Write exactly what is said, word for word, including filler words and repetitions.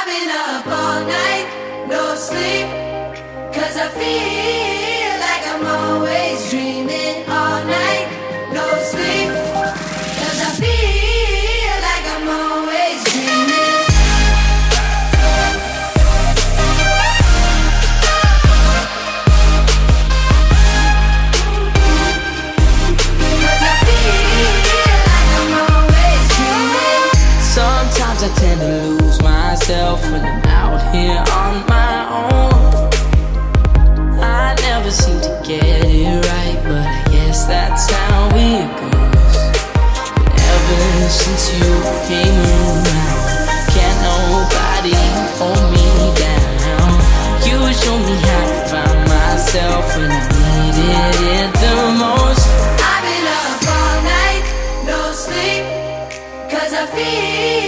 I've been up all night, no sleep, 'cause I feel like I'm always dreaming all night, no sleep, 'cause I feel like I'm always dreaming. Sometimes I tend to lose myself when I'm out here on my own. I never seem to get it right, but I guess that's how it goes. And ever since you came around, can't nobody hold me down. You show me how to find myself when I needed it the most. I've been up all night, no sleep, 'cause I feel